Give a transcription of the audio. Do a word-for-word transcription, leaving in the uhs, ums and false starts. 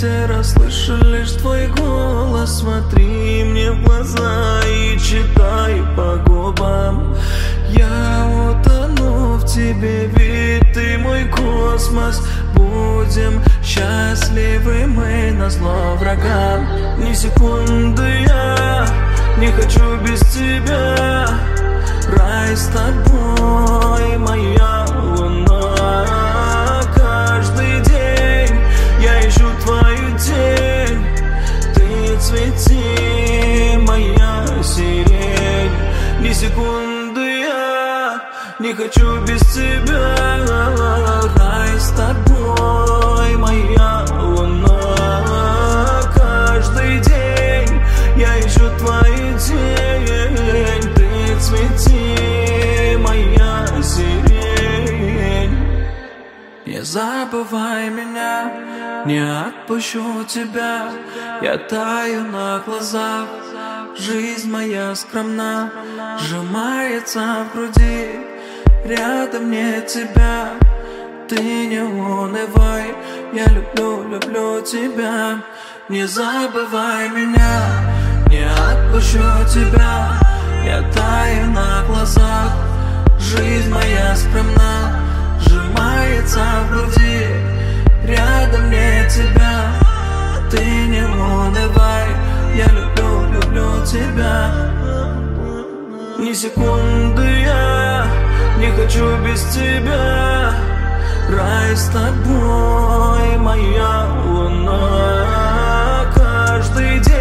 третий раз слышу лишь твой голос. Смотри мне в глаза и читаю по губам. Я утону в тебе, ведь ты мой космос. Будем счастливы мы назло врагам. Ни секунды я не хочу без тебя. Рай с тобой, моя луна. Каждый день я ищу твою тень. Ты цвети, моя сирень. Ни секунды я не хочу без тебя. Рай с тобой, моя луна. Каждый день я ищу твою тень. Ты цвети, моя сирень. Не забывай меня, не отпущу тебя. Я таю на глазах, жизнь моя скромна. Сжимается в груди, рядом нет тебя. Ты не унывай, я люблю, люблю тебя. Не забывай меня, не отпущу тебя. Я таю на глазах, жизнь моя скромна. Сжимается в груди, рядом нет тебя. Ты не унывай, я люблю, люблю тебя. Ни секунды я не хочу без тебя. Рай с тобой, моя луна. Каждый день